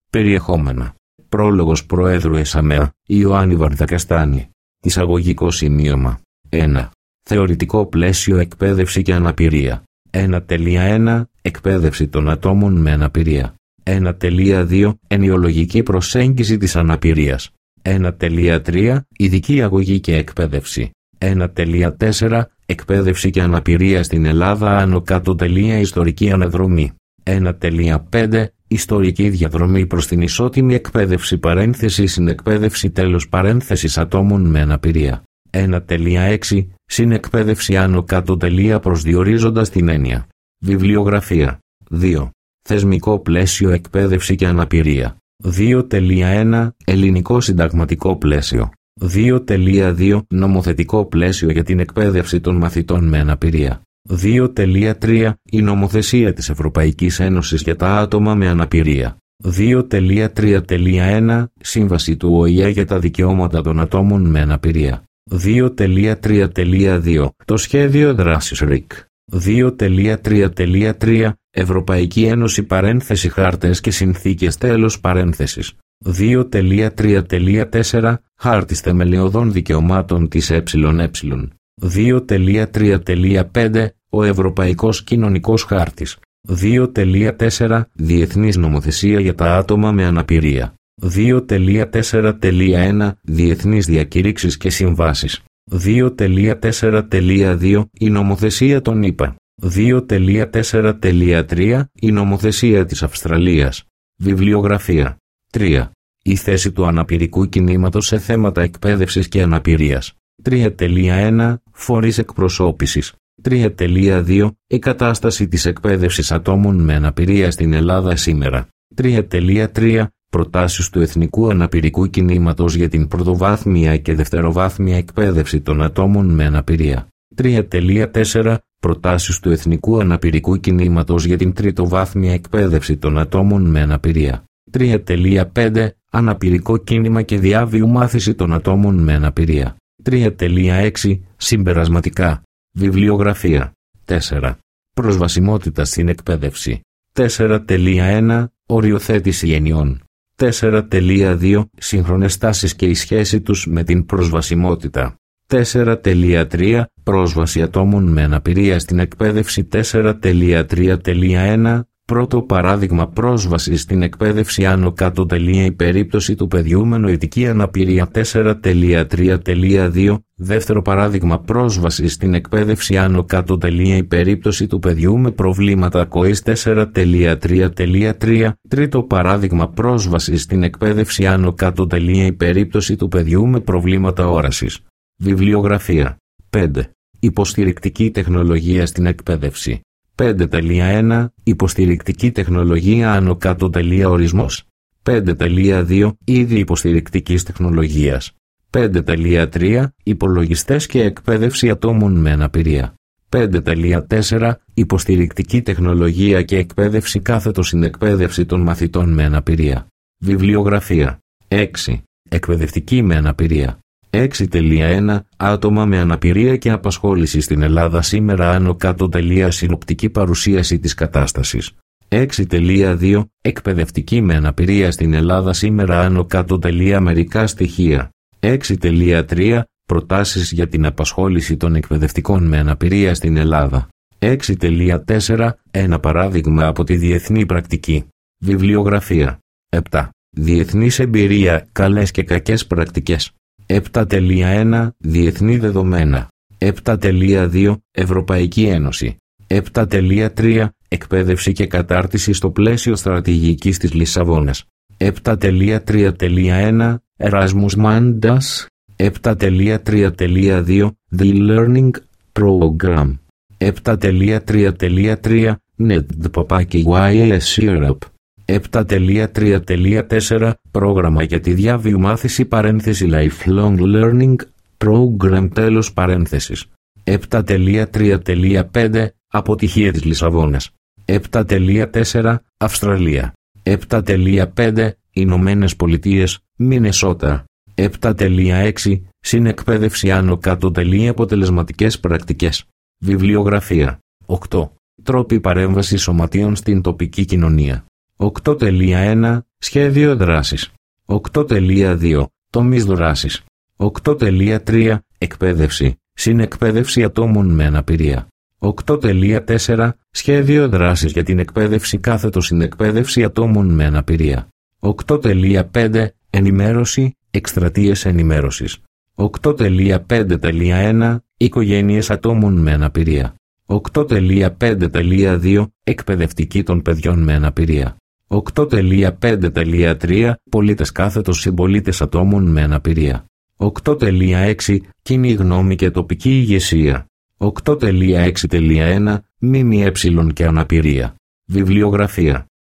Περιεχόμενα. Πρόλογος Προέδρου ΕΣΑΜΕΑ, Ιωάννη Βαρδακαστάνη. Εισαγωγικό σημείωμα. 1. Θεωρητικό πλαίσιο εκπαίδευση και αναπηρία. 1.1. Εκπαίδευση των ατόμων με αναπηρία. 1.2. Ενοιολογική προσέγγιση της αναπηρίας. 1.3. Ειδική αγωγή και εκπαίδευση. 1.4. Εκπαίδευση και αναπηρία στην Ελλάδα άνω κάτω. Ιστορική αναδρομή. 1.5. Ιστορική διαδρομή προς την ισότιμη εκπαίδευση συνεκπαίδευση ατόμων με αναπηρία. 1.6. Συνεκπαίδευση άνω κάτω. Προσδιορίζοντας την έννοια. Βιβλιογραφία. 2. Θεσμικό πλαίσιο εκπαίδευση και αναπηρία. 2.1. Ελληνικό συνταγματικό πλαίσιο. 2.2. Νομοθετικό πλαίσιο για την εκπαίδευση των μαθητών με αναπηρία. 2.3. Η νομοθεσία της Ευρωπαϊκής Ένωσης για τα άτομα με αναπηρία. 2.3.1. Σύμβαση του ΟΗΕ για τα δικαιώματα των ατόμων με αναπηρία. 2.3.2. Το σχέδιο δράσης RIC. 2.3.3. Ευρωπαϊκή Ένωση χάρτες και συνθήκες 2.3.4. Χάρτης θεμελιωδών δικαιωμάτων της ΕΕ. 2.3.5. Ο Ευρωπαϊκός Κοινωνικός Χάρτης. 2.4. Διεθνής νομοθεσία για τα άτομα με αναπηρία. 2.4.1. Διεθνείς διακήρυξεις και συμβάσεις. 2.4.2. Η νομοθεσία των ΗΠΑ. 2.4.3. Η νομοθεσία της Αυστραλίας. Βιβλιογραφία. 3. Η θέση του αναπηρικού κινήματος σε θέματα εκπαίδευσης και αναπηρίας. 3.1. Φορείς εκπροσώπησης. 3.2. Η κατάσταση της εκπαίδευσης ατόμων με αναπηρία στην Ελλάδα σήμερα. 3.3. Προτάσεις του Εθνικού Αναπηρικού Κινήματος για την πρωτοβάθμια και δευτεροβάθμια εκπαίδευση των ατόμων με αναπηρία. 3.4. Προτάσεις του Εθνικού Αναπηρικού Κινήματος για την τριτοβάθμια εκπαίδευση των ατόμων με αναπηρία. 3.5. Αναπηρικό κίνημα και διάβιου μάθηση των ατόμων με αναπηρία. 3.6. Συμπερασματικά. Βιβλιογραφία. 4. Προσβασιμότητα στην εκπαίδευση. 4.1. Οριοθέτηση ενιών. 4.2. Σύγχρονες τάσεις και η σχέση τους με την προσβασιμότητα. 4.3. Πρόσβαση ατόμων με αναπηρία στην εκπαίδευση. 4.3.1. Πρώτο παράδειγμα πρόσβαση στην εκπαίδευση άνω κάτω. Η περίπτωση του παιδιού με νοητική αναπηρία. 4.3.2. Δεύτερο παράδειγμα πρόσβαση στην εκπαίδευση άνω κάτω. Η περίπτωση του παιδιού με προβλήματα ακοής. 4.3.3. Τρίτο παράδειγμα πρόσβαση στην εκπαίδευση άνω κάτω. Η περίπτωση του παιδιού με προβλήματα όρασης. Βιβλιογραφία. 5. Υποστηρικτική τεχνολογία στην εκπαίδευση. 5.1. Υποστηρικτική τεχνολογία άνω κάτω. Ορισμός. 5.2. Είδη υποστηρικτικής τεχνολογίας. 5.3. Υπολογιστές και εκπαίδευση ατόμων με αναπηρία. 5.4. Υποστηρικτική τεχνολογία και εκπαίδευση συνεκπαίδευση των μαθητών με αναπηρία. Βιβλιογραφία. 6. Εκπαιδευτική με αναπηρία. 6.1. Άτομα με αναπηρία και απασχόληση στην Ελλάδα σήμερα άνω κάτω. Συνοπτική παρουσίαση της κατάστασης. 6.2. Εκπαιδευτική με αναπηρία στην Ελλάδα σήμερα άνω κάτω. Μερικά στοιχεία. 6.3. Προτάσεις για την απασχόληση των εκπαιδευτικών με αναπηρία στην Ελλάδα. 6.4. Ένα παράδειγμα από τη διεθνή πρακτική. Βιβλιογραφία. 7. Διεθνής εμπειρία, καλές και κακές πρακτικές. 7.1. Διεθνή δεδομένα. 7.2. Ευρωπαϊκή Ένωση. 7.3. Εκπαίδευση και κατάρτιση στο πλαίσιο στρατηγικής της Λισαβόνας. 7.3.1. Erasmus Mundus. 7.3.2. The Learning Program. 7.3.3. NED-YS Europe. 7.3.4. Πρόγραμμα για τη διάβιου μάθηση Lifelong Learning Program 7.3.5. Αποτυχία της Λισαβόνας. 7.4. Αυστραλία. 7.5. Ηνωμένες Πολιτείες, Μινεσότα. 7.6. Συνεκπαίδευση άνω κάτω. Αποτελεσματικές πρακτικές. Βιβλιογραφία. 8. Τρόποι παρέμβασης σωματείων στην τοπική κοινωνία. 8.1 Σχέδιο δράσης. 8.2 Τομείς δράσης. 8.3 Εκπαίδευση, συνεκπαίδευση ατόμων με αναπηρία. 8.4 Σχέδιο δράσης για την εκπαίδευση κάθετο συνεκπαίδευση ατόμων με αναπηρία. 8.5 Ενημέρωση, εκστρατείες ενημέρωσης. 8.5.1 Οικογένειες ατόμων με αναπηρία. 8.5.2 Εκπαιδευτική των παιδιών με αναπηρία. 8.5.3 Πολίτες κάθετος συμπολίτες ατόμων με αναπηρία. 8.6 Κοινή γνώμη και τοπική ηγεσία. 8.6.1 ΜΜΕ και αναπηρία. Βιβλιογραφία.